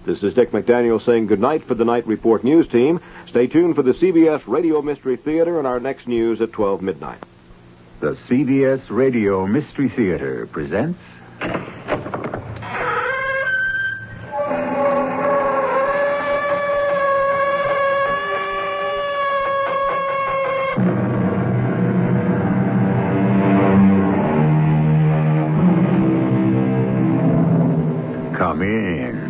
This is Dick McDaniel saying goodnight for the Night Report news team. Stay tuned for the CBS Radio Mystery Theater and our next news at 12 midnight. The CBS Radio Mystery Theater presents... Come in.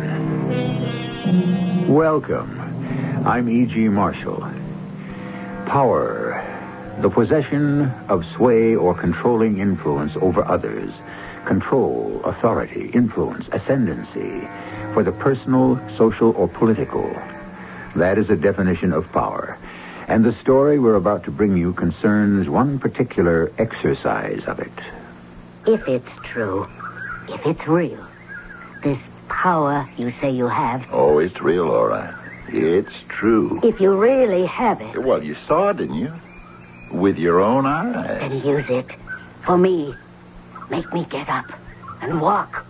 Welcome. I'm E.G. Marshall. Power. The possession of sway or controlling influence over others. Control, authority, influence, ascendancy. For the personal, social, or political. That is a definition of power. And the story we're about to bring you concerns one particular exercise of it. If it's true, if it's real, this power you say you have. Oh, it's real, all right. It's true. If you really have it. Well, you saw it, didn't you? With your own eyes. Then use it. For me. Make me get up and walk.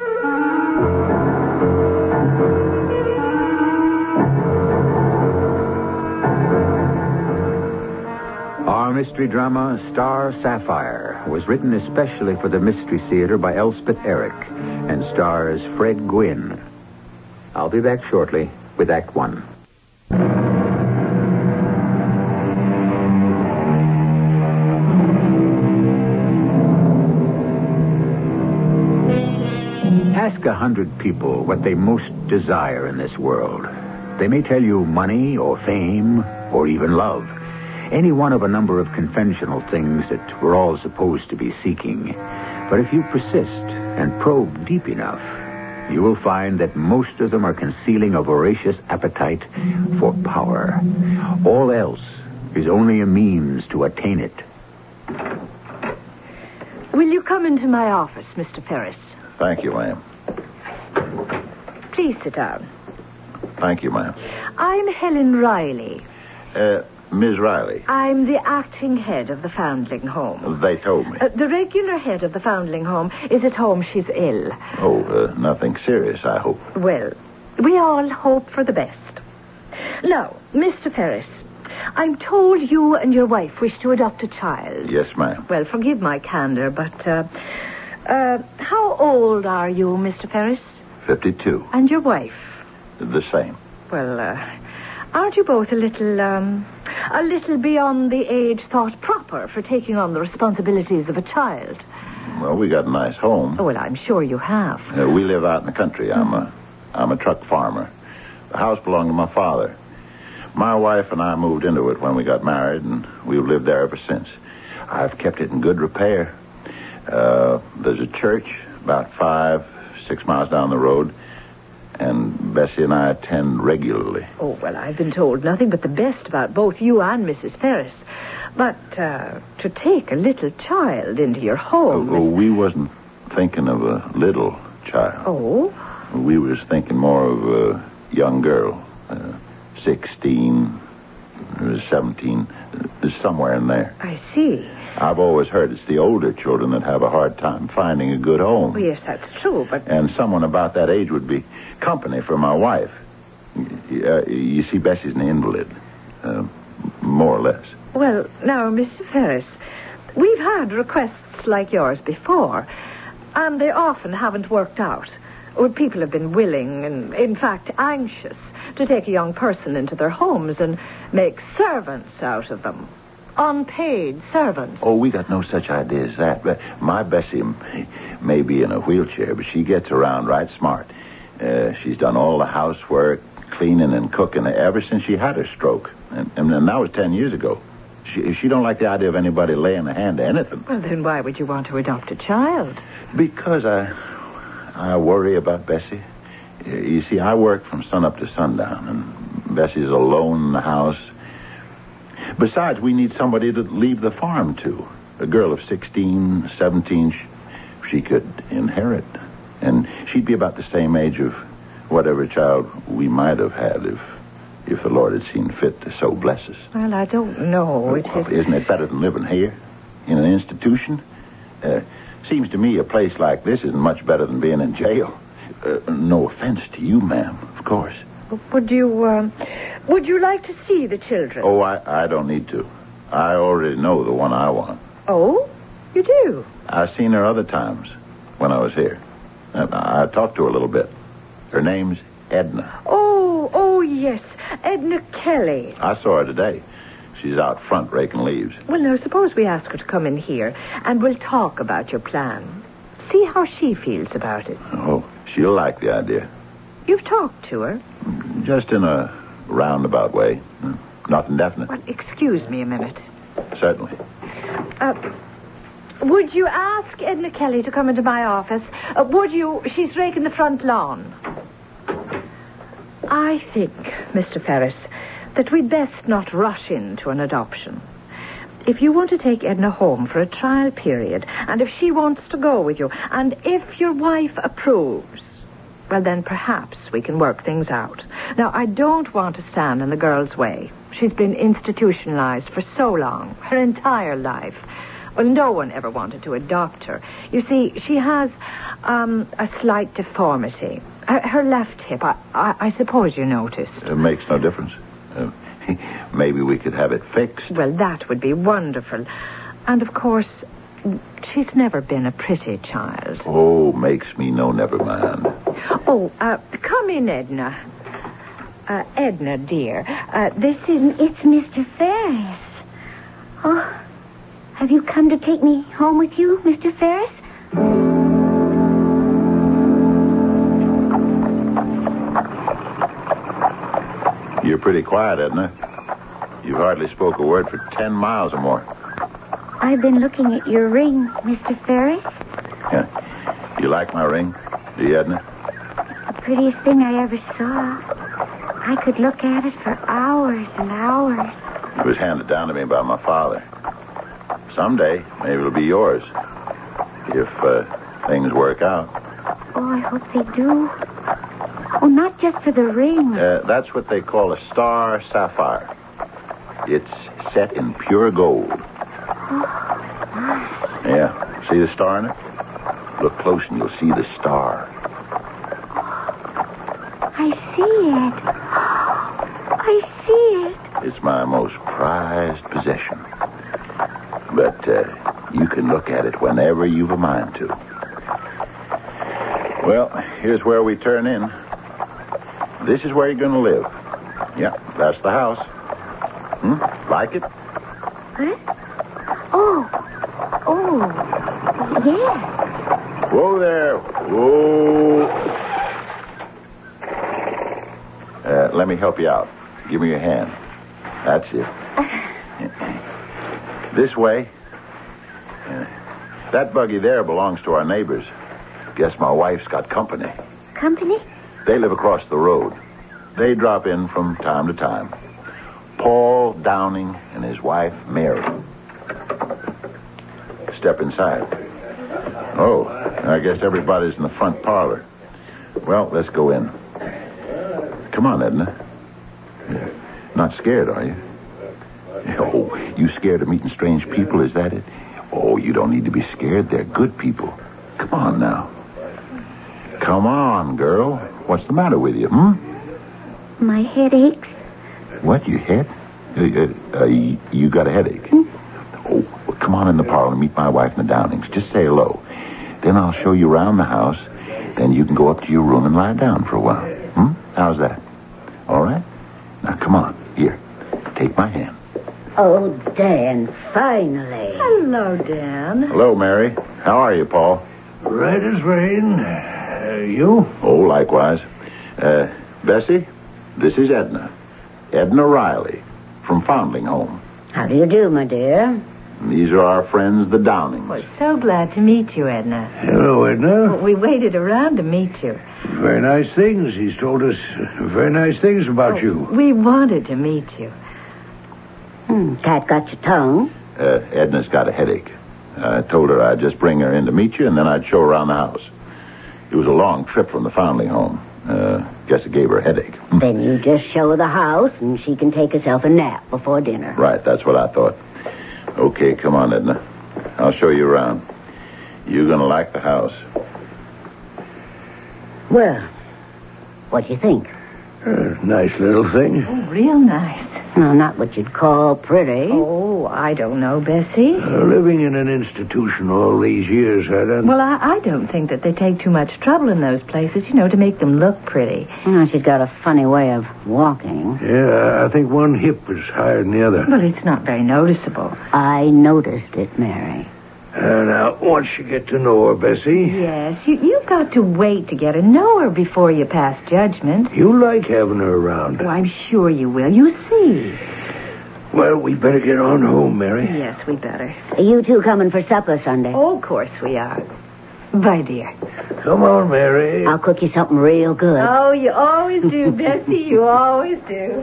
Our mystery drama, Star Sapphire, was written especially for the Mystery Theater by Elspeth Eric and stars Fred Gwynne. I'll be back shortly with Act One. Ask 100 people what they most desire in this world. They may tell you money or fame or even love. Any one of a number of conventional things that we're all supposed to be seeking. But if you persist and probe deep enough, you will find that most of them are concealing a voracious appetite for power. All else is only a means to attain it. Will you come into my office, Mr. Ferris? Thank you, ma'am. Please sit down. Thank you, ma'am. I'm Helen Riley. Ms. Riley. I'm the acting head of the Foundling Home. They told me. The regular head of the Foundling Home is at home. She's ill. Oh, nothing serious, I hope. Well, we all hope for the best. Now, Mr. Ferris, I'm told you and your wife wish to adopt a child. Yes, ma'am. Well, forgive my candor, but, how old are you, Mr. Ferris? 52. And your wife? The same. Well, aren't you both a little beyond the age thought proper for taking on the responsibilities of a child? Well, we got a nice home. Oh, well, I'm sure you have. We live out in the country. I'm a truck farmer. The house belonged to my father. My wife and I moved into it when we got married, and we've lived there ever since. I've kept it in good repair. There's a church about 5-6 miles down the road, and Bessie and I attend regularly. Oh, well, I've been told nothing but the best about both you and Mrs. Ferris. But to take a little child into your home... Oh, we wasn't thinking of a little child. Oh? We was thinking more of a young girl, 16, 17, somewhere in there. I see. I've always heard it's the older children that have a hard time finding a good home. Well, yes, that's true, but... And someone about that age would be company for my wife. You see, Bessie's an invalid, more or less. Well, now, Mr. Ferris, we've had requests like yours before, and they often haven't worked out. Or people have been willing and, in fact, anxious to take a young person into their homes and make servants out of them. Unpaid servants. Oh, we got no such idea as that. But my Bessie may be in a wheelchair, but she gets around right smart. She's done all the housework, cleaning and cooking ever since she had her stroke. And that was 10 years ago. She don't like the idea of anybody laying a hand to anything. Well, then why would you want to adopt a child? Because I worry about Bessie. You see, I work from sunup to sundown, and Bessie's alone in the house. Besides, we need somebody to leave the farm to. A girl of 16, 17, she could inherit. And she'd be about the same age of whatever child we might have had if the Lord had seen fit to so bless us. Well, I don't know. Isn't it better than living here in an institution? Seems to me a place like this isn't much better than being in jail. No offense to you, ma'am, of course. Would you like to see the children? Oh, I don't need to. I already know the one I want. Oh, you do? I've seen her other times when I was here. I talked to her a little bit. Her name's Edna. Oh, yes. Edna Kelly. I saw her today. She's out front raking leaves. Well, now, suppose we ask her to come in here, and we'll talk about your plan. See how she feels about it. Oh, she'll like the idea. You've talked to her? Just in a roundabout way. Nothing definite. Well, excuse me a minute. Certainly. Would you ask Edna Kelly to come into my office? Would you? She's raking the front lawn. I think, Mr. Ferris, that we'd best not rush into an adoption. If you want to take Edna home for a trial period, and if she wants to go with you, and if your wife approves, well, then perhaps we can work things out. Now, I don't want to stand in the girl's way. She's been institutionalized for so long, her entire life. Well, no one ever wanted to adopt her. You see, she has a slight deformity. Her left hip, I suppose you noticed. It makes no difference. Maybe we could have it fixed. Well, that would be wonderful. And, of course, she's never been a pretty child. Oh, makes me no never mind. Oh, come in, Edna. Edna, dear, It's Mr. Ferris. Oh, have you come to take me home with you, Mr. Ferris? You're pretty quiet, Edna. You hardly spoke a word for 10 miles or more. I've been looking at your ring, Mr. Ferris. Yeah. You like my ring? Do you, Edna? The prettiest thing I ever saw. I could look at it for hours and hours. It was handed down to me by my father. Someday, maybe it'll be yours. If things work out. Oh, I hope they do. Oh, not just for the ring. That's what they call a star sapphire. It's set in pure gold. Oh, my. Yeah. See the star in it? Look close and you'll see the star. I see it. I see it. It's my most prized possession. But you can look at it whenever you've a mind to. Well, here's where we turn in. This is where you're going to live. Yeah, that's the house. Like it? Huh? Oh, yeah. Whoa there. Whoa. Let me help you out. Give me your hand. That's it. This way. That buggy there belongs to our neighbors. Guess my wife's got company. Company? They live across the road. They drop in from time to time. Paul Downing and his wife, Mary. Step inside. Oh, I guess everybody's in the front parlor. Well, let's go in. Come on, Edna. Not scared, are you? Oh, you scared of meeting strange people, is that it? Oh, you don't need to be scared. They're good people. Come on now. Come on, girl. What's the matter with you, My head aches. What, your head? You got a headache? Oh, well, come on in the parlor and meet my wife and the Downings. Just say hello. Then I'll show you around the house. Then you can go up to your room and lie down for a while. How's that? All right? Now, come on. Here. Take my hand. Oh, Dan, finally. Hello, Dan. Hello, Mary. How are you, Paul? Right as rain. You? Oh, likewise. Bessie, this is Edna. Edna Riley from Foundling Home. How do you do, my dear? These are our friends, the Downings. We're so glad to meet you, Edna. Hello, Edna. We waited around to meet you. Very nice things. He's told us very nice things about you. We wanted to meet you. Cat got your tongue? Edna's got a headache. I told her I'd just bring her in to meet you, and then I'd show her around the house. It was a long trip from the Foundling Home. Guess it gave her a headache. Then you just show her the house, and she can take herself a nap before dinner. Right, that's what I thought. Okay, come on, Edna. I'll show you around. You're going to like the house. Well, what do you think? Nice little thing. Oh, real nice. No, not what you'd call pretty. Oh, I don't know, Bessie. Living in an institution all these years, Well, I don't think that they take too much trouble in those places, to make them look pretty. She's got a funny way of walking. Yeah, I think one hip is higher than the other. Well, it's not very noticeable. I noticed it, Mary. Now, once you get to know her, Bessie... Yes, you've got to wait to get to know her before you pass judgment. You like having her around. Oh, I'm sure you will. You see. Well, we better get on home, Mary. Yes, we better. Are you two coming for supper Sunday? Oh, of course we are. Bye, dear. Come on, Mary. I'll cook you something real good. Oh, you always do, Bessie. You always do.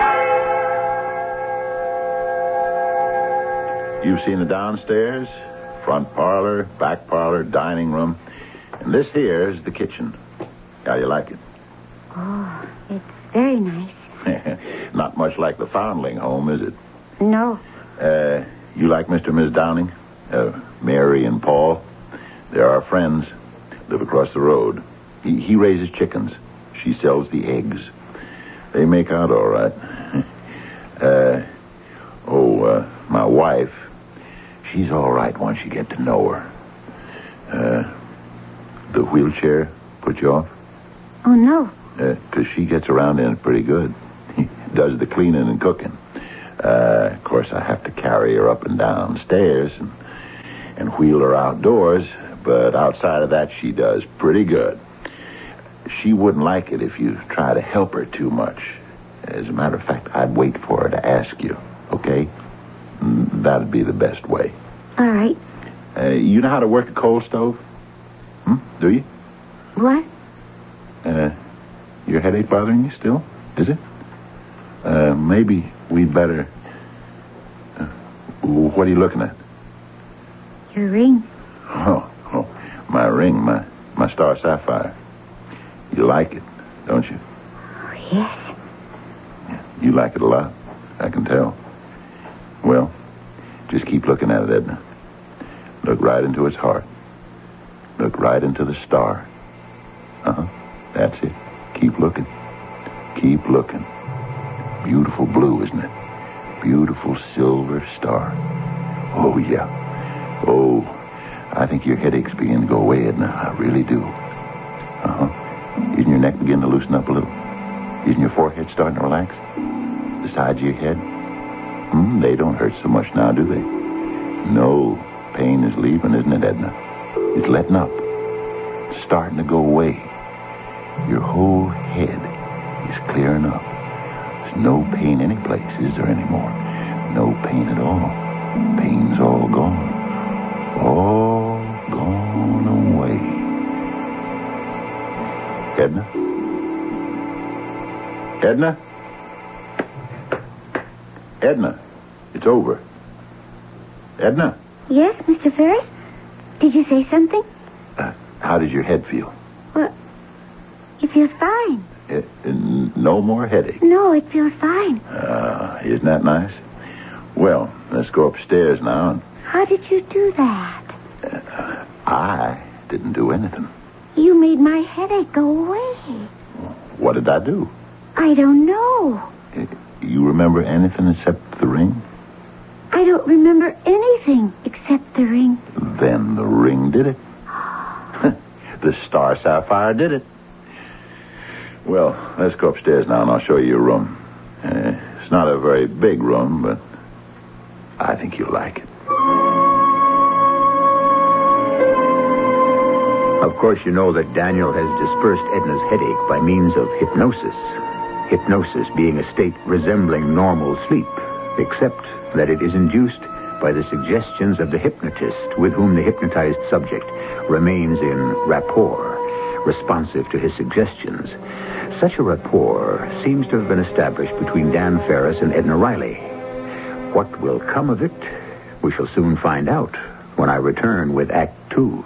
You've seen the downstairs, front parlor, back parlor, dining room. And this here is the kitchen. How you like it? Oh, it's very nice. Not much like the Foundling home, is it? No. You like Mr. and Ms. Downing? Mary and Paul? They're our friends. Live across the road. He raises chickens. She sells the eggs. They make out all right. My wife, she's all right once you get to know her. The wheelchair put you off? Oh, no. 'Cause she gets around in it pretty good. Does the cleaning and cooking. Of course, I have to carry her up and down stairs and wheel her outdoors, but outside of that, she does pretty good. She wouldn't like it if you try to help her too much. As a matter of fact, I'd wait for her to ask you, okay? That'd be the best way. All right. You know how to work a coal stove? Do you? What? Your headache bothering you still? Is it? Maybe we'd better... what are you looking at? Your ring. Oh, my ring, my star sapphire. You like it, don't you? Oh, yes. You like it a lot, I can tell. Well, just keep looking at it, Edna. Look right into its heart. Look right into the star. That's it. Keep looking. Keep looking. Beautiful blue, isn't it? Beautiful silver star. Oh, yeah. Oh, I think your headache's beginning to go away, Edna. I really do. Isn't your neck beginning to loosen up a little? Isn't your forehead starting to relax? The sides of your head? They don't hurt so much now, do they? No. Pain is leaving, isn't it, Edna? It's letting up. It's starting to go away. Your whole head is clearing up. There's no pain any place, is there anymore? No pain at all. Pain's all gone. All gone away. Edna? Edna? Edna, it's over. Edna? Yes, Mr. Ferris? Did you say something? How does your head feel? Well, it feels fine. No more headache? No, it feels fine. Isn't that nice? Well, let's go upstairs now. How did you do that? I didn't do anything. You made my headache go away. What did I do? I don't know. You remember anything except the ring? I don't remember anything except the ring. Then the ring did it. The star sapphire did it. Well, let's go upstairs now and I'll show you your room. It's not a very big room, but I think you'll like it. Of course, you know that Daniel has dispersed Edna's headache by means of hypnosis. Hypnosis being a state resembling normal sleep, except that it is induced by the suggestions of the hypnotist with whom the hypnotized subject remains in rapport, responsive to his suggestions. Such a rapport seems to have been established between Dan Ferris and Edna Riley. What will come of it, we shall soon find out when I return with Act 2.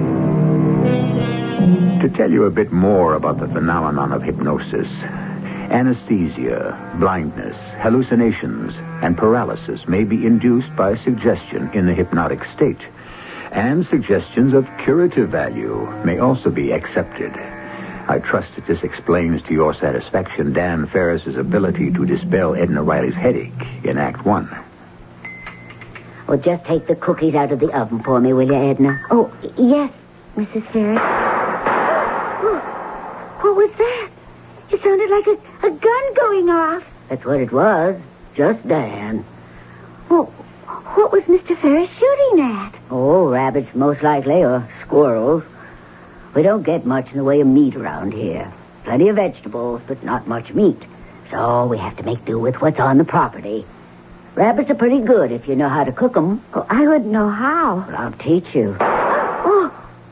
To tell you a bit more about the phenomenon of hypnosis, Anesthesia, blindness, hallucinations, and paralysis may be induced by suggestion in the hypnotic state. And suggestions of curative value may also be accepted. I trust that this explains to your satisfaction Dan Ferris's ability to dispel Edna Riley's headache in Act 1. Well, just take the cookies out of the oven for me, will you, Edna? Oh, yes, Mrs. Ferris. What was that? It sounded like a gun going off. That's what it was. Just Dan. Well, what was Mr. Ferris shooting at? Oh, rabbits, most likely, or squirrels. We don't get much in the way of meat around here. Plenty of vegetables, but not much meat. So we have to make do with what's on the property. Rabbits are pretty good if you know how to cook them. Oh, I wouldn't know how. Well, I'll teach you. Oh.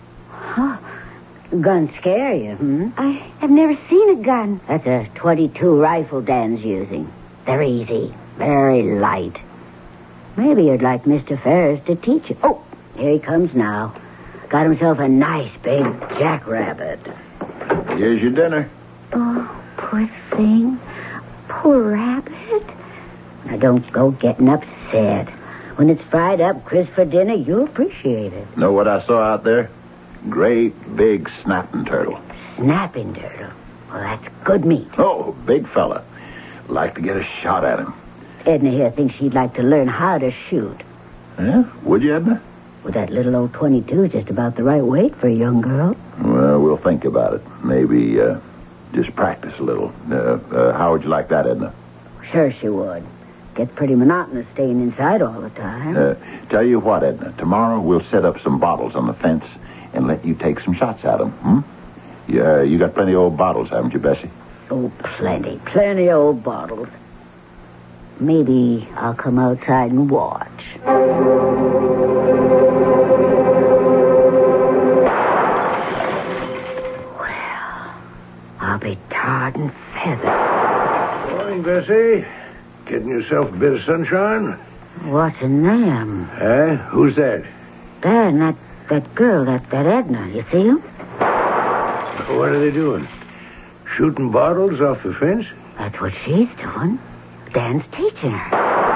Guns scare you, I have never seen a gun. That's a .22 rifle Dan's using. They're easy, very light. Maybe you'd like Mr. Ferris to teach you. Oh, here he comes now. Got himself a nice big jackrabbit. Here's your dinner. Oh, poor thing. Poor rabbit. Now, don't go getting upset. When it's fried up crisp for dinner, you'll appreciate it. Know what I saw out there? Great big snapping turtle. Snapping turtle? Well, that's good meat. Oh, big fella. Like to get a shot at him. Edna here thinks she'd like to learn how to shoot. Yeah? Would you, Edna? Well, that little old .22 is just about the right weight for a young girl. Well, we'll think about it. Maybe just practice a little. How would you like that, Edna? Sure she would. Gets pretty monotonous staying inside all the time. Tell you what, Edna. Tomorrow we'll set up some bottles on the fence and let you take some shots at them, Yeah, you got plenty of old bottles, haven't you, Bessie? Oh, plenty. Plenty of old bottles. Maybe I'll come outside and watch. Well, I'll be tarred and feathered. Morning, Bessie. Getting yourself a bit of sunshine? What's in them? Who's that? Dan, that girl, that Edna. You see him? What are they doing? Shooting bottles off the fence? That's what she's doing. Dan's teaching her.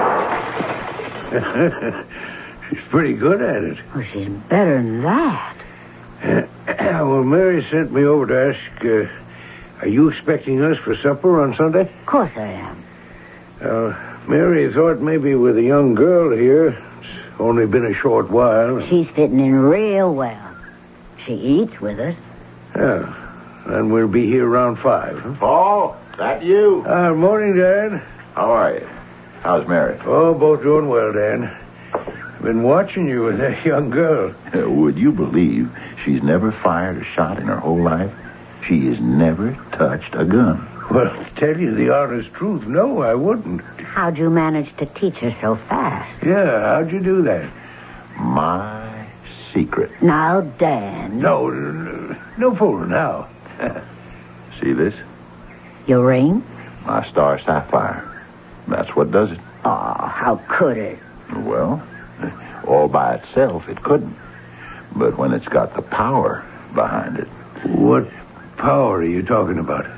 She's pretty good at it. Well, she's better than that. Well, Mary sent me over to ask, are you expecting us for supper on Sunday? Of course I am. Mary thought maybe with a young girl here, it's only been a short while. She's fitting in real well. She eats with us. Yeah, and we'll be here around 5. Huh? Paul, that you? Morning, Dad. How are you? How's Mary? Oh, both doing well, Dan. I've been watching you with that young girl. Would you believe she's never fired a shot in her whole life? She has never touched a gun. Well, to tell you the honest truth, no, I wouldn't. How'd you manage to teach her so fast? Yeah, how'd you do that? My secret. Now, Dan. No fooling now. See this? Your ring? My star sapphire. That's what does it. Oh, how could it? Well, all by itself, it couldn't. But when it's got the power behind it. What power are you talking about?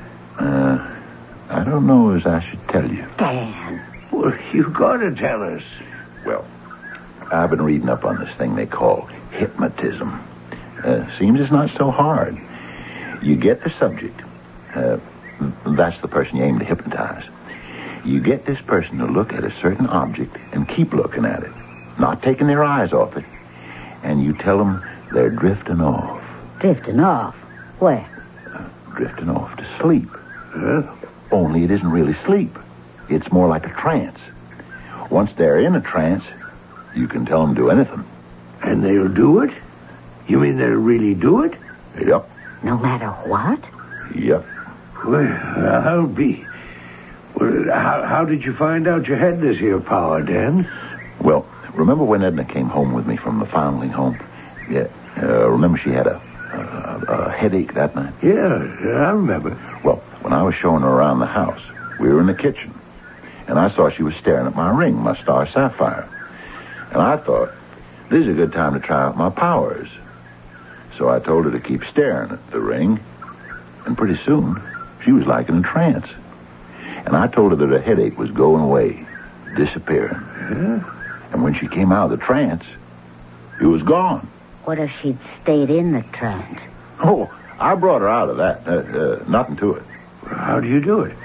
I don't know as I should tell you. Dan. Well, you gotta tell us. Well, I've been reading up on this thing they call hypnotism. Seems it's not so hard. You get the subject. That's the person you aim to hypnotize. You get this person to look at a certain object and keep looking at it, not taking their eyes off it. And you tell them they're drifting off. Drifting off? Where? Drifting off to sleep. Huh? Only it isn't really sleep. It's more like a trance. Once they're in a trance, you can tell them to do anything. And they'll do it? You mean they'll really do it? Yep. No matter what? Yep. Well, I'll be... Well, how did you find out you had this here power, Dan? Well, remember when Edna came home with me from the foundling home? Yeah. Remember she had a headache that night? Yeah, I remember. Well, when I was showing her around the house, we were in the kitchen, and I saw she was staring at my ring, my star sapphire. And I thought, this is a good time to try out my powers. So I told her to keep staring at the ring, and pretty soon, she was like in a trance. And I told her that her headache was going away, disappearing. Yeah? And when she came out of the trance, it was gone. What if she'd stayed in the trance? Oh, I brought her out of that. Nothing to it. How do you do it?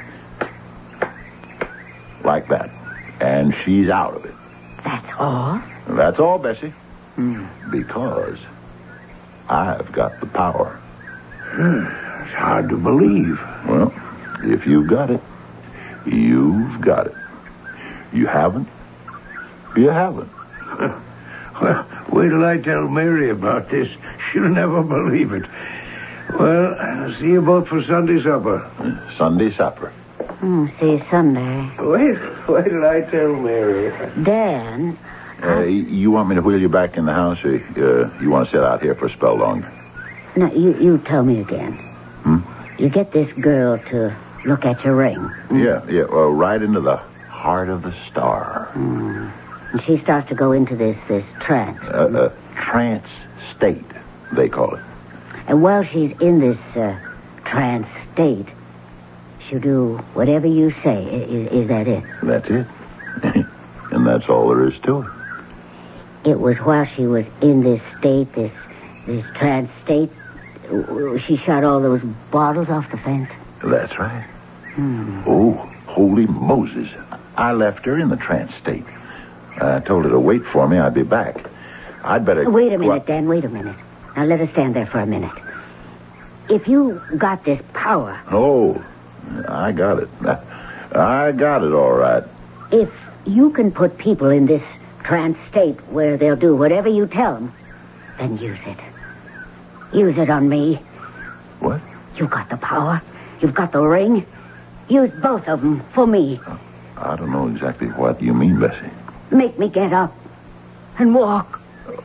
Like that. And she's out of it. That's all? That's all, Bessie. Because I've got the power. It's hard to believe. Well, if you've got it, you've got it. You haven't, you haven't. Well, wait till I tell Mary about this. She'll never believe it. Well, I'll see you both for Sunday supper. Sunday supper. See you Sunday. Wait till I tell Mary. Dan. You want me to wheel you back in the house, or you want to sit out here for a spell longer? No, you tell me again. You get this girl to look at your ring. Yeah. Well, right into the heart of the star. And she starts to go into this trance. Trance state, they call it. And while she's in this trance state, she'll do whatever you say. Is that it? That's it. And that's all there is to it. It was while she was in this state, this trance state, she shot all those bottles off the fence. That's right. Oh, holy Moses. I left her in the trance state. I told her to wait for me. I'd be back. I'd better... Wait a minute, Dan. Wait a minute. Now, let us stand there for a minute. If you got this power... Oh, I got it. I got it all right. If you can put people in this trance state where they'll do whatever you tell them, then use it. Use it on me. What? You've got the power. You've got the ring. Use both of them for me. I don't know exactly what you mean, Bessie. Make me get up and walk.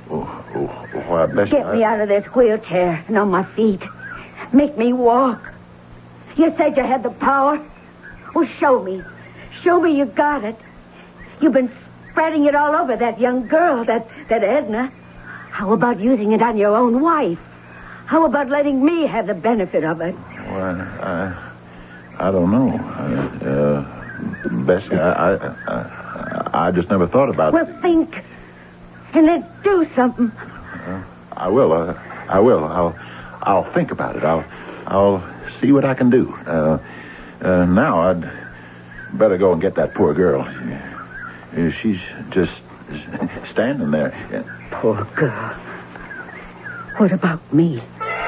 Why, Bessie... Get me out of this wheelchair and on my feet. Make me walk. You said you had the power. Well, show me. Show me you got it. You've been spreading it all over that young girl, that Edna. How about using it on your own wife? How about letting me have the benefit of it? Well, I don't know. Bessie, I just never thought about it. Well, think. And then do something. I will. I'll think about it. I'll see what I can do. Now I'd better go and get that poor girl. She's just standing there. Poor girl. What about me?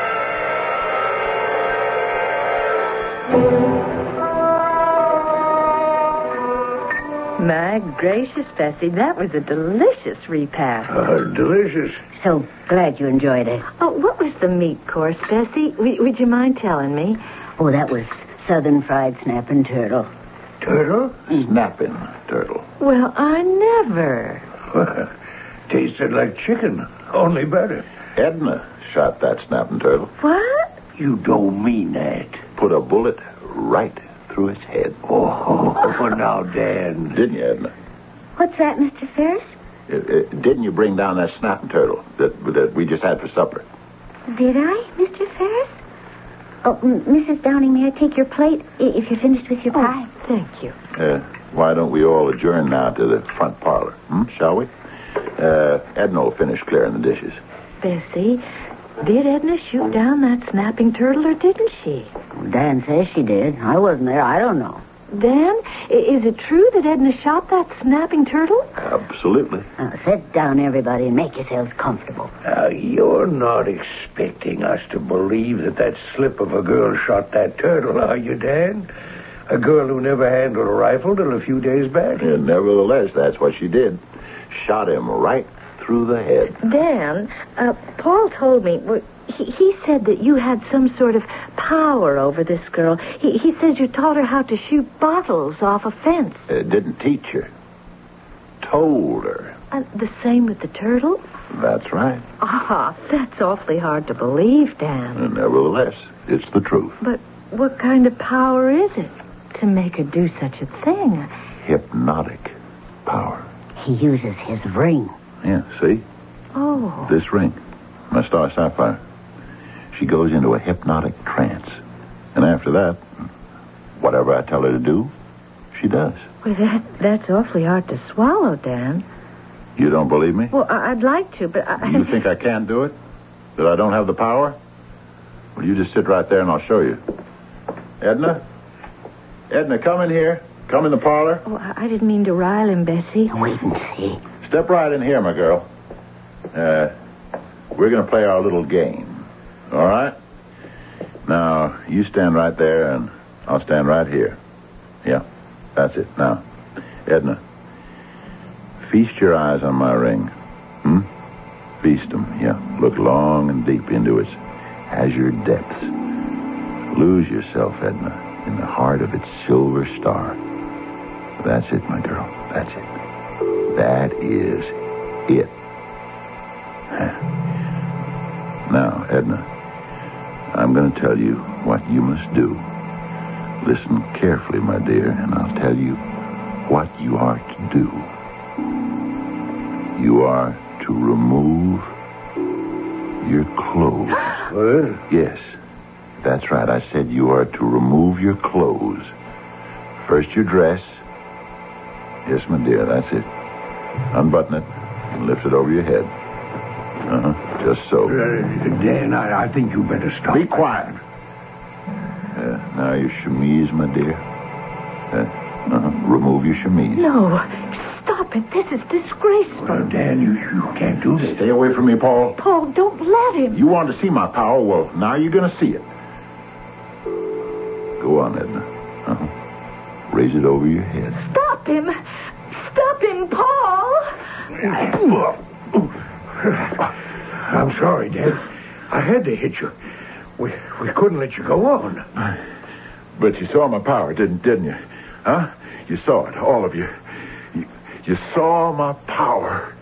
My gracious, Bessie, that was a delicious repast. Delicious. So glad you enjoyed it. Oh, what was the meat course, Bessie? Would you mind telling me? Oh, that was southern fried snapping turtle. Turtle? Snapping turtle. Well, I never. Tasted like chicken, only better. Edna shot that snapping turtle. What? You don't mean that. Put a bullet right through its head. Oh, now, Dan. Didn't you, Edna? What's that, Mr. Ferris? Didn't you bring down that snapping turtle that we just had for supper? Did I, Mr. Ferris? Oh, Mrs. Downing, may I take your plate if you're finished with your pie? Thank you. Why don't we all adjourn now to the front parlor, shall we? Edna will finish clearing the dishes. Bessie, did Edna shoot down that snapping turtle or didn't she? Dan says she did. I wasn't there. I don't know. Dan, is it true that Edna shot that snapping turtle? Absolutely. Sit down, everybody, and make yourselves comfortable. You're not expecting us to believe that slip of a girl shot that turtle, are you, Dan? A girl who never handled a rifle till a few days back. Nevertheless, that's what she did. Shot him right through the head. Dan, Paul told me... He said that you had some sort of power over this girl. He says you taught her how to shoot bottles off a fence. Didn't teach her. Told her. The same with the turtle? That's right. That's awfully hard to believe, Dan. Nevertheless, it's the truth. But what kind of power is it to make her do such a thing? Hypnotic power. He uses his ring. Yeah, see? Oh. This ring. My star sapphire. She goes into a hypnotic trance. And after that, whatever I tell her to do, She does. Well, that's awfully hard to swallow, Dan. You don't believe me? Well, I'd like to, but You think I can't do it? That I don't have the power? Well, you just sit right there and I'll show you. Edna? Edna, come in here. Come in the parlor. Oh, I didn't mean to rile him, Bessie. Wait and see. Step right in here, my girl. We're going to play our little game. All right? Now, you stand right there and I'll stand right here. Yeah, that's it. Now, Edna, feast your eyes on my ring. Feast them, yeah. Look long and deep into its azure depths. Lose yourself, Edna, in the heart of its silver star. That's it, my girl. That's it. That is it. Now, Edna, I'm going to tell you what you must do. Listen carefully, my dear, and I'll tell you what you are to do. You are to remove your clothes. What? Yes, that's right. I said you are to remove your clothes. First your dress. Yes, my dear, that's it. Unbutton it and lift it over your head. Just so. Dan, I think you better stop. Be quiet. Now your chemise, my dear. Remove your chemise. No, stop it. This is disgraceful. Well, Dan, you can't do this. Stay away from me, Paul. Paul, don't let him. You want to see my power? Well, now you're going to see it. Go on, Edna. Raise it over your head. Stop him. Stop him, Paul. I'm sorry, Dan. I had to hit you. We couldn't let you go on. But you saw my power, didn't you? Huh? You saw it, all of you. You saw my power.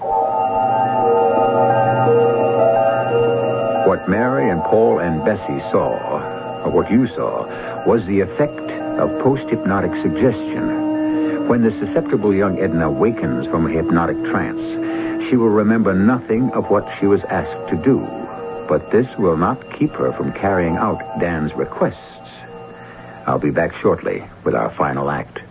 What Mary and Paul and Bessie saw, or what you saw, was the effect of post-hypnotic suggestion. When the susceptible young Edna awakens from a hypnotic trance, she will remember nothing of what she was asked to do. But this will not keep her from carrying out Dan's requests. I'll be back shortly with our final act.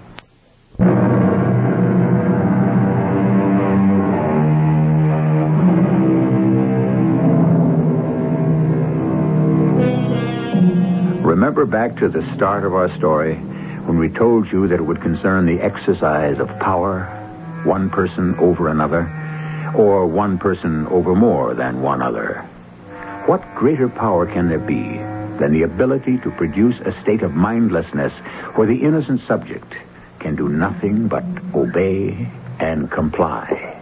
Remember back to the start of our story when we told you that it would concern the exercise of power, one person over another, or one person over more than one other. What greater power can there be than the ability to produce a state of mindlessness where the innocent subject can do nothing but obey and comply?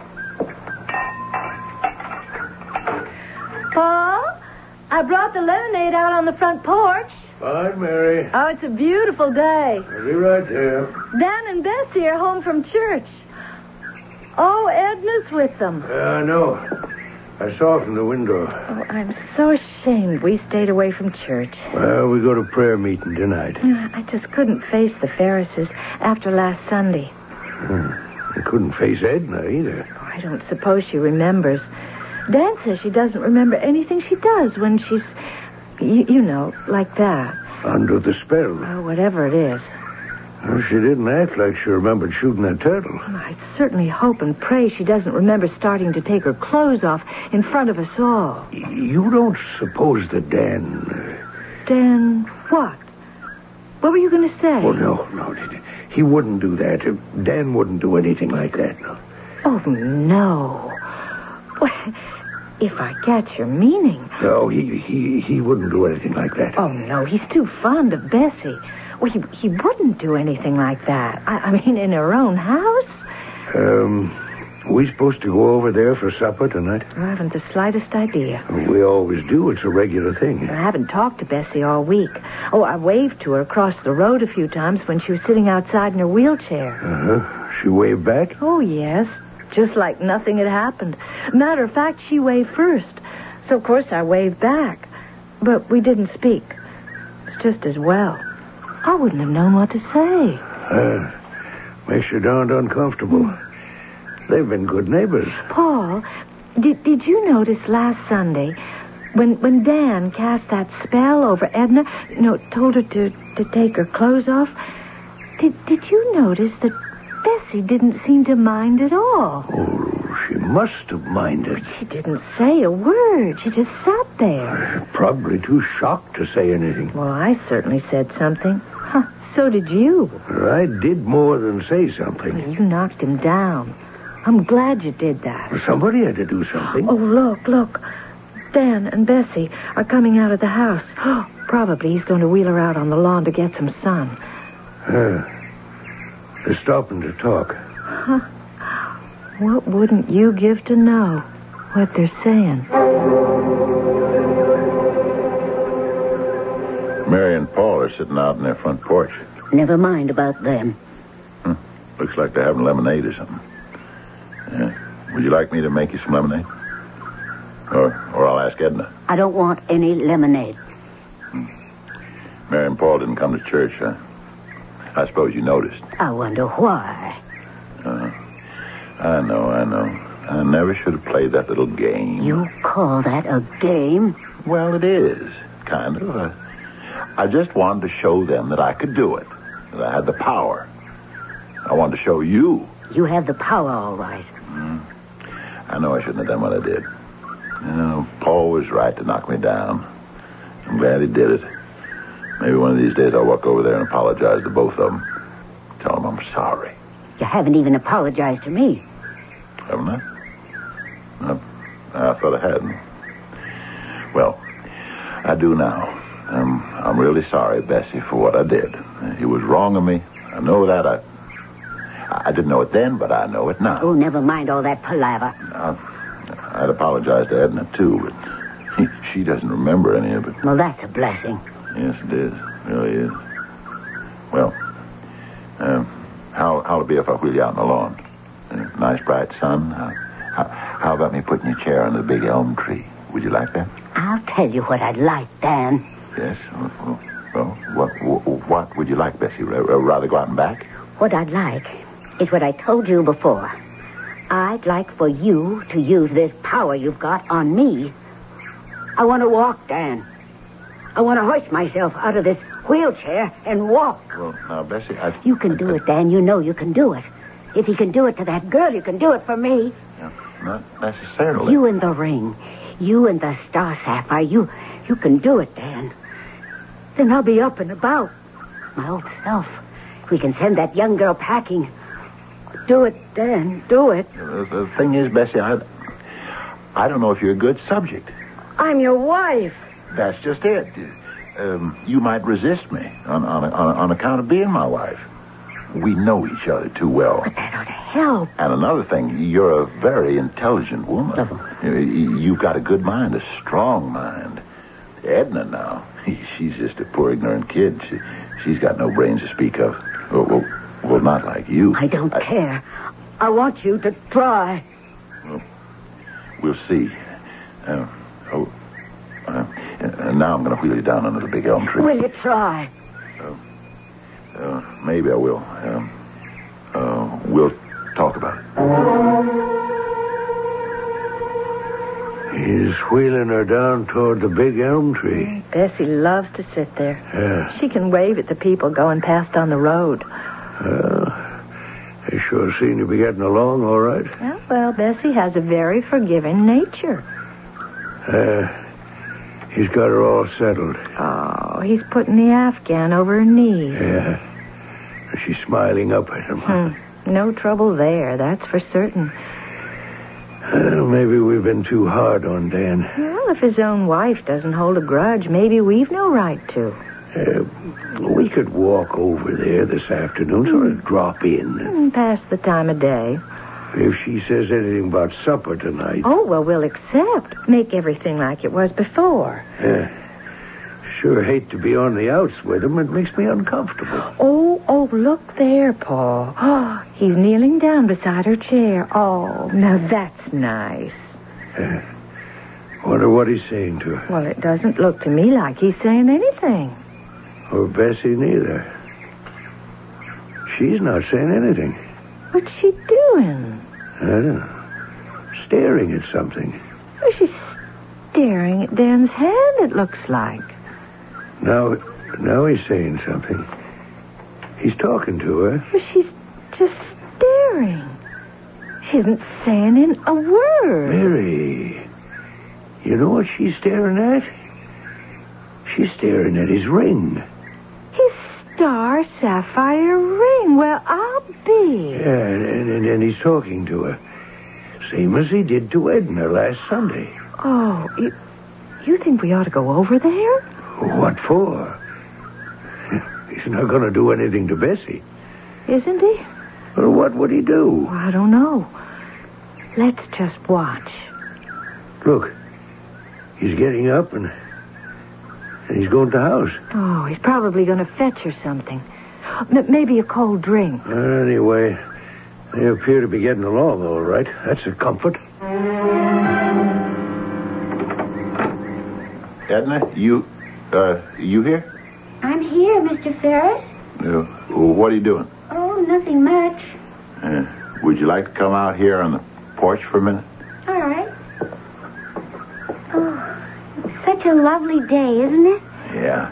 Paul, I brought the lemonade out on the front porch. Fine, Mary. Oh, it's a beautiful day. I'll be right there. Dan and Bessie are home from church. Oh, Edna's with them. I know. I saw from the window. Oh, I'm so ashamed we stayed away from church. Well, we go to prayer meeting tonight. I just couldn't face the Ferrises after last Sunday. I couldn't face Edna either. Oh, I don't suppose she remembers. Dan says she doesn't remember anything she does when she's, you know, like that. Under the spell. Oh, whatever it is. Well, she didn't act like she remembered shooting that turtle. I certainly hope and pray she doesn't remember starting to take her clothes off in front of us all. You don't suppose that Dan... Dan, what? What were you going to say? Oh, no. He wouldn't do that. Dan wouldn't do anything like that, no. Oh, no. Well, if I catch your meaning... No, he wouldn't do anything like that. Oh, no, he's too fond of Bessie. Well, he wouldn't do anything like that. I mean, in her own house? We supposed to go over there for supper tonight? I haven't the slightest idea. We always do. It's a regular thing. I haven't talked to Bessie all week. Oh, I waved to her across the road a few times when she was sitting outside in her wheelchair. Uh-huh. She waved back? Oh, yes. Just like nothing had happened. Matter of fact, she waved first. So, of course, I waved back. But we didn't speak. It's just as well. I wouldn't have known what to say. Makes you darned uncomfortable. They've been good neighbors. Paul, did you notice last Sunday when Dan cast that spell over Edna, told her to take her clothes off? Did you notice that Bessie didn't seem to mind at all? Oh, she must have minded. She didn't say a word. She just sat there. Probably too shocked to say anything. Well, I certainly said something. So did you. I did more than say something. You knocked him down. I'm glad you did that. Somebody had to do something. Oh, look. Dan and Bessie are coming out of the house. Probably he's going to wheel her out on the lawn to get some sun. They're stopping to talk. What wouldn't you give to know what they're saying? Mary and Paul are sitting out in their front porch. Never mind about them. Looks like they're having lemonade or something. Yeah. Would you like me to make you some lemonade? Or I'll ask Edna. I don't want any lemonade. Mary and Paul didn't come to church. I suppose you noticed. I wonder why. I know. I never should have played that little game. You call that a game? Well, it is, kind of. I just wanted to show them that I could do it, that I had the power. I wanted to show you. You have the power, all right. I know I shouldn't have done what I did. Paul was right to knock me down. I'm glad he did it. Maybe one of these days I'll walk over there and apologize to both of them. Tell them I'm sorry. You haven't even apologized to me. Haven't I? I thought I hadn't. Well, I do now. I'm really sorry, Bessie, for what I did. It was wrong of me. I know that. I didn't know it then, but I know it now. Oh, never mind all that palaver. I'd apologize to Edna, too, but she doesn't remember any of it. Well, that's a blessing. Yes, it is. It really is. Well, how'll it be if I wheel you out on the lawn? Nice bright sun. How about me putting your chair under the big elm tree? Would you like that? I'll tell you what I'd like, Dan. Yes? Well, what would you like, Bessie? Rather go out and back? What I'd like is what I told you before. I'd like for you to use this power you've got on me. I want to walk, Dan. I want to hoist myself out of this wheelchair and walk. Well, now, Bessie, You can do it, Dan. You know you can do it. If you can do it to that girl, you can do it for me. Yeah, not necessarily. You in the ring. You and the Star Sapphire. You can do it, Dan. Then I'll be up and about. My old self. We can send that young girl packing. Do it, Dan. Do it. The thing is, Bessie, I don't know if you're a good subject. I'm your wife. That's just it. You might resist me on account of being my wife. We know each other too well. But that ought to help. And another thing, you're a very intelligent woman. You've got a good mind, a strong mind. Edna now, she's just a poor ignorant kid. She's got no brains to speak of. Well, not like you. I don't care. I want you to try. Well, we'll see. Now I'm going to wheel you down under the big elm tree. Will you try? Maybe I will. We'll talk about it. He's wheeling her down toward the big elm tree. Bessie loves to sit there. Yeah. She can wave at the people going past on the road. Well, they sure seem to be getting along all right. Yeah, well, Bessie has a very forgiving nature. He's got her all settled. Oh, he's putting the Afghan over her knees. Yeah. She's smiling up at him. No trouble there, that's for certain. Maybe we've been too hard on Dan. Well, if his own wife doesn't hold a grudge, maybe we've no right to. We could walk over there this afternoon, sort of drop in. Pass the time of day. If she says anything about supper tonight. Oh, well, we'll accept. Make everything like it was before. Sure hate to be on the outs with him. It makes me uncomfortable. Oh, look there, Paul. Oh, he's kneeling down beside her chair. Oh, now that's nice. Wonder what he's saying to her. Well, it doesn't look to me like he's saying anything. Or Bessie neither. She's not saying anything. What's she doing? I don't know. Staring at something. Well, she's staring at Dan's hand, it looks like. Now he's saying something. He's talking to her. But she's just staring. She isn't saying in a word. Mary, you know what she's staring at? She's staring at his ring. His star sapphire ring. Well, I'll be. Yeah, and he's talking to her. Same as he did to Edna last Sunday. Oh, you think we ought to go over there? What for? He's not going to do anything to Bessie. Isn't he? Well, what would he do? I don't know. Let's just watch. Look, he's getting up and he's going to the house. Oh, he's probably going to fetch her something. Maybe a cold drink. Anyway, they appear to be getting along all right. That's a comfort. Edna, you here? I'm here, Mr. Ferris. What are you doing? Oh, nothing much. Would you like to come out here on the porch for a minute? All right. Oh, it's such a lovely day, isn't it? Yeah.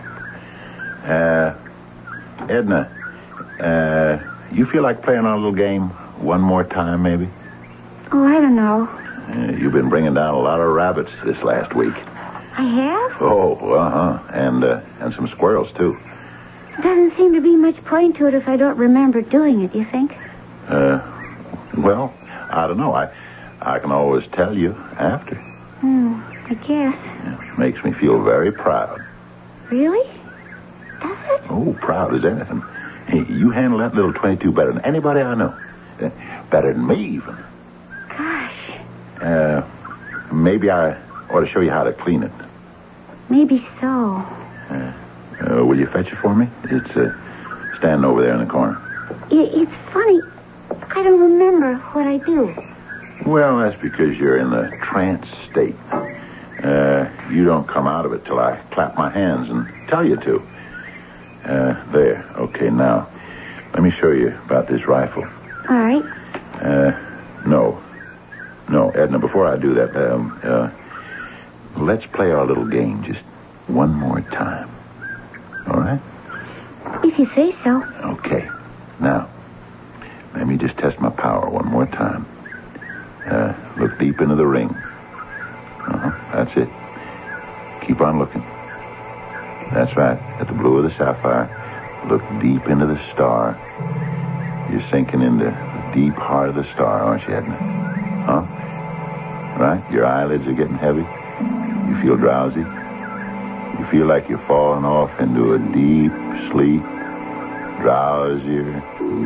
Edna, you feel like playing our little game one more time, maybe? Oh, I don't know. You've been bringing down a lot of rabbits this last week. I have? Oh, and some squirrels, too. Doesn't seem to be much point to it if I don't remember doing it, you think? Well, I don't know. I can always tell you after. I guess. It makes me feel very proud. Really? Does it? Oh, proud as anything. Hey, you handle that little 22 better than anybody I know. Better than me, even. Gosh. Maybe I ought to show you how to clean it. Maybe so. Will you fetch it for me? It's standing over there in the corner. It's funny. I don't remember what I do. Well, that's because you're in the trance state. You don't come out of it till I clap my hands and tell you to. There. Okay, now, let me show you about this rifle. All right. No, Edna, before I do that, let's play our little game just one more time. All right? If you say so. Okay. Now, let me just test my power one more time. Look deep into the ring. That's it. Keep on looking. That's right. At the blue of the sapphire. Look deep into the star. You're sinking into the deep heart of the star, aren't you, Edna? Huh? Right? Your eyelids are getting heavy. You feel drowsy. You feel like you're falling off into a deep sleep. Drowsier.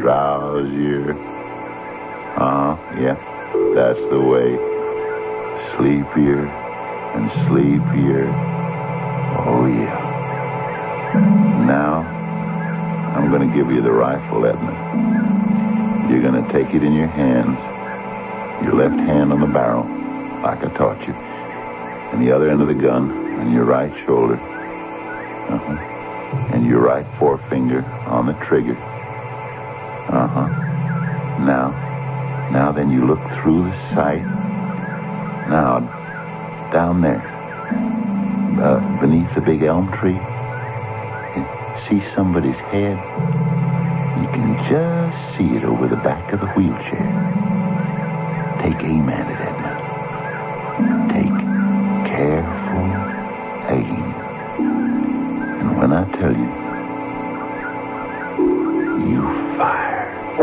Yeah. That's the way. Sleepier and sleepier. Oh, yeah. Now, I'm going to give you the rifle, Edna. You're going to take it in your hands. Your left hand on the barrel, like I taught you. And the other end of the gun on your right shoulder. And your right forefinger on the trigger. Now then you look through the sight. Now, down there, beneath the big elm tree, you see somebody's head. You can just see it over the back of the wheelchair. Take aim at it, Edna. Take careful aim. And when I tell you, you fire.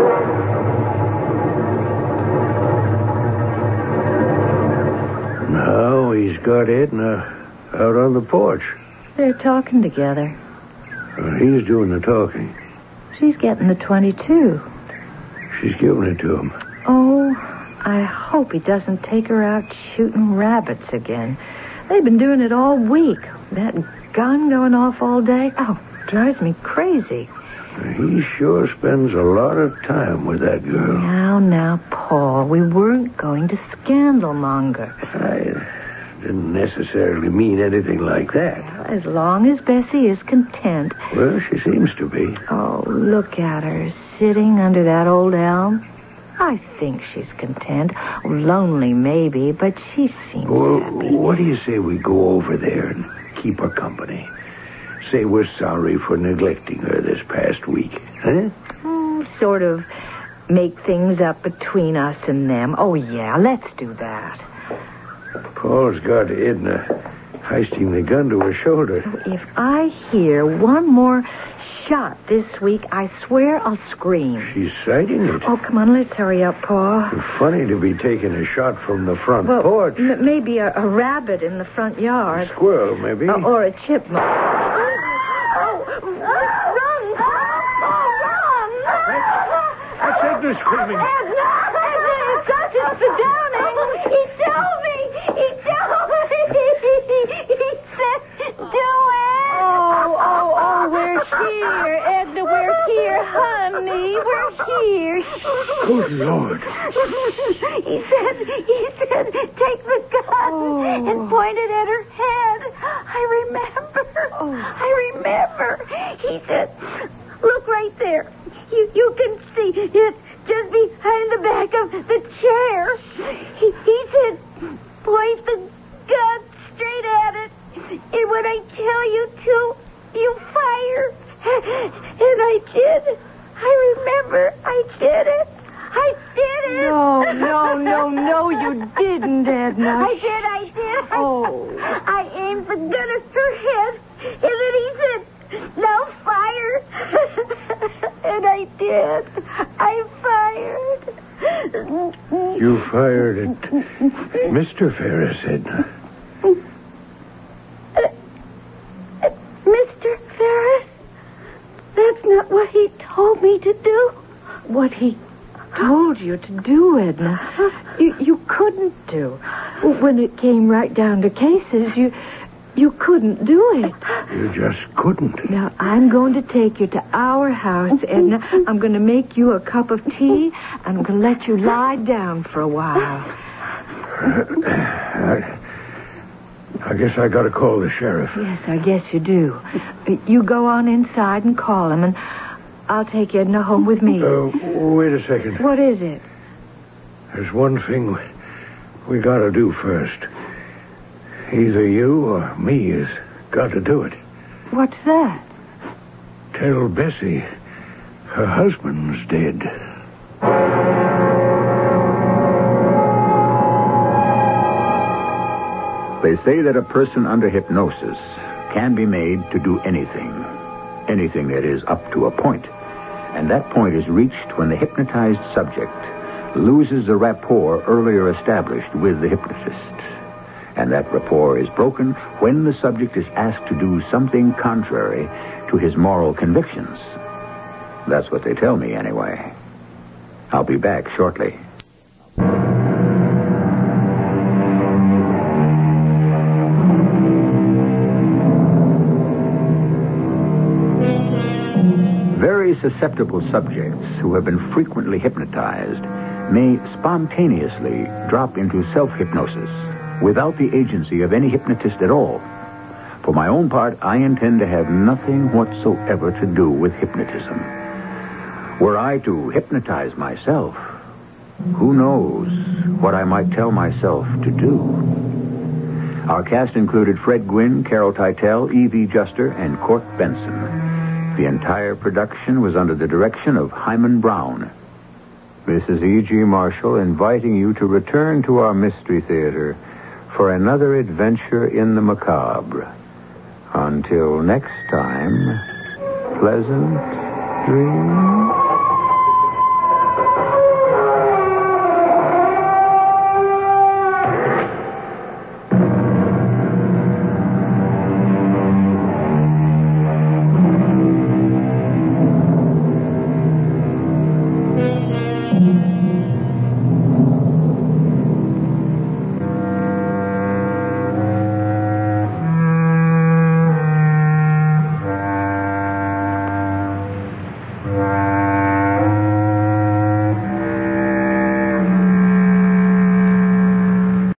Now he's got Edna out on the porch. They're talking together. He's doing the talking. She's getting the 22. She's giving it to him. Oh, I hope he doesn't take her out shooting rabbits again. They've been doing it all week. That gun going off all day. Oh, drives me crazy. He sure spends a lot of time with that girl. Now, Paul, we weren't going to scandalmonger. I didn't necessarily mean anything like that. As long as Bessie is content. Well, she seems to be. Oh, look at her, sitting under that old elm. I think she's content. Lonely, maybe, but she seems happy. What do you say we go over there and keep her company? Say we're sorry for neglecting her this past week. Huh? Sort of make things up between us and them. Oh, yeah, let's do that. Paul's got Edna hoisting the gun to her shoulder. If I hear one more shot this week, I swear I'll scream. She's sighting it. Oh, come on, let's hurry up, Paul. Funny to be taking a shot from the front Well, porch. Maybe a rabbit in the front yard. A squirrel, maybe. Or a chipmunk. That's Edna screaming. Edna, it's Mr. Downing. He told me. He said, do it. Oh, we're here, Edna, we're here, honey. We're here. Good Lord. He said, take the gun and point it at her head. I remember. He said, look right there. You can see it just behind the back of the chair. He said, point the gun straight at it. And when I tell you to, you fire. And I did. I remember I did it. I did it. No, you didn't, Edna. I did. Oh. I aimed the gun at her head, and then he said, now fire. And I did. I fired. You fired at Mr. Ferris, Edna. Mr. Ferris? That's not what he told me to do. What he told you to do, Edna, you couldn't do. When it came right down to cases, you couldn't do it. You just couldn't. Now, I'm going to take you to our house, Edna. I'm going to make you a cup of tea, and I'm going to let you lie down for a while. I guess I got to call the sheriff. Yes, I guess you do. You go on inside and call him, and I'll take Edna home with me. Wait a second. What is it? There's one thing we got to do first. Either you or me has got to do it. What's that? Tell Bessie her husband's dead. They say that a person under hypnosis can be made to do anything that is up to a point. And that point is reached when the hypnotized subject loses the rapport earlier established with the hypnotist. And that rapport is broken when the subject is asked to do something contrary to his moral convictions. That's what they tell me, anyway. I'll be back shortly. Very susceptible subjects who have been frequently hypnotized may spontaneously drop into self-hypnosis without the agency of any hypnotist at all. For my own part, I intend to have nothing whatsoever to do with hypnotism. Were I to hypnotize myself, who knows what I might tell myself to do? Our cast included Fred Gwynne, Carol Teitel, Evie Juster, and Court Benson. The entire production was under the direction of Hyman Brown. This is E.G. Marshall inviting you to return to our Mystery Theater for another adventure in the macabre. Until next time, pleasant dreams.